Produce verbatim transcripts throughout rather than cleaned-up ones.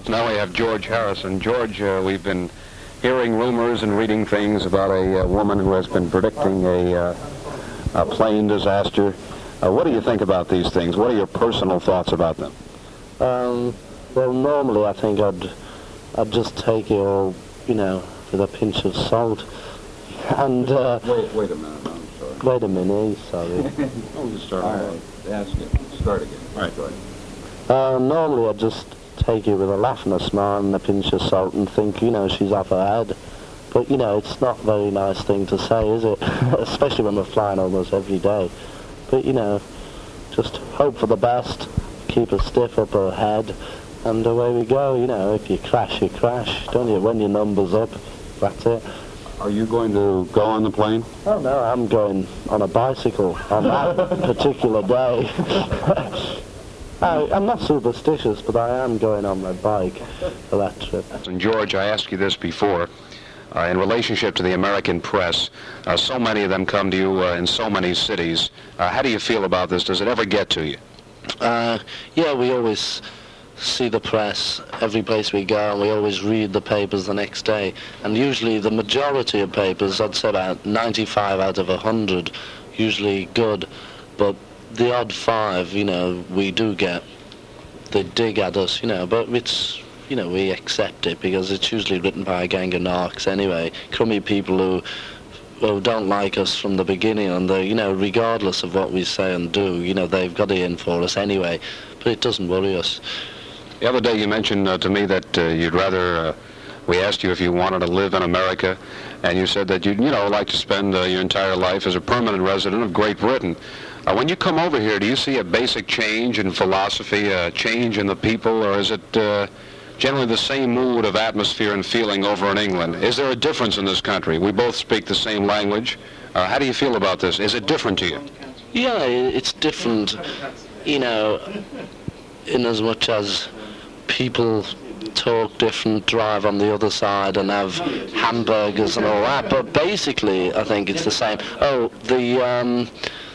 Now we have George Harrison. George, uh, we've been hearing rumors and reading things about a uh, woman who has been predicting a, uh, a plane disaster. Uh, what do you think about these things? What are your personal thoughts about them? Um, well, normally I think I'd, I'd just take it all, you know, with a pinch of salt. And, uh... Wait, wait a minute, I'm sorry. Wait a minute, sorry. Oh, you start. All right. Ask it. Start again. All right, go ahead. Uh, normally I'd just take it with a laugh and a smile and a pinch of salt and think, you know, she's off her head. But, you know, it's not a very nice thing to say, is it? Especially when we're flying almost every day. But, you know, just hope for the best, keep a stiff upper head, and away we go. You know, if you crash, you crash, don't you? When your number's up, that's it. Are you going to go on the plane? Oh, no, I'm going on a bicycle on that particular day. I, I'm not superstitious, but I am going on my bike for that trip. And George, I asked you this before. Uh, in relationship to the American press, uh, so many of them come to you uh, in so many cities. Uh, how do you feel about this? Does it ever get to you? Uh, yeah, we always see the press every place we go, and we always read the papers the next day. And usually the majority of papers, I'd say about ninety-five out of one hundred, usually good. But the odd five, you know, we do get, they dig at us, you know, but it's, you know, we accept it because it's usually written by a gang of narcs anyway, crummy people who, who don't like us from the beginning, and they, you know, regardless of what we say and do, you know, they've got it in for us anyway, but it doesn't worry us. The other day you mentioned uh, to me that uh, you'd rather, uh, we asked you if you wanted to live in America, and you said that you'd, you know, like to spend uh, your entire life as a permanent resident of Great Britain. Uh, when you come over here, do you see a basic change in philosophy, a change in the people, or is it uh, generally the same mood of atmosphere and feeling over in England? Is there a difference in this country? We both speak the same language. Uh, how do you feel about this? Is it different to you? Yeah, it's different, you know, in as much as people talk different, drive on the other side and have hamburgers and all that, but basically I think it's the same. Oh, the um,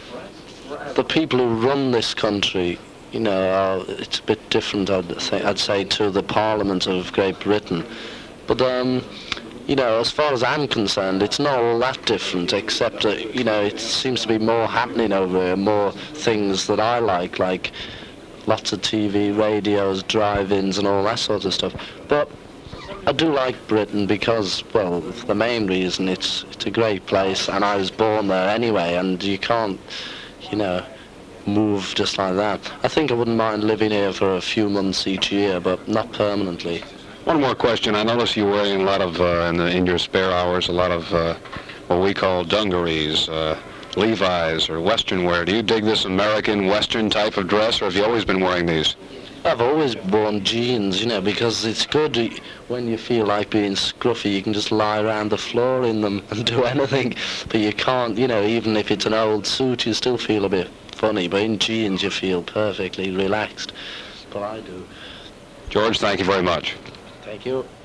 the people who run this country, you know, are, it's a bit different, I'd say, I'd say, to the Parliament of Great Britain. But, um, you know, as far as I'm concerned, it's not all that different, except that, you know, it seems to be more happening over here, more things that I like, like lots of T V, radios, drive-ins and all that sort of stuff. But I do like Britain because, well, the main reason, it's, it's a great place, and I was born there anyway, and you can't, you know, move just like that. I think I wouldn't mind living here for a few months each year, but not permanently. One more question. I notice you're wearing a lot of, uh, in, the, in your spare hours, a lot of uh, what we call dungarees, uh, Levi's or Western wear. Do you dig this American Western type of dress, or have you always been wearing these? I've always worn jeans, you know, because it's good when you feel like being scruffy, you can just lie around the floor in them and do anything, but you can't, you know, even if it's an old suit, you still feel a bit funny, but in jeans you feel perfectly relaxed. But I do. George, thank you very much. Thank you.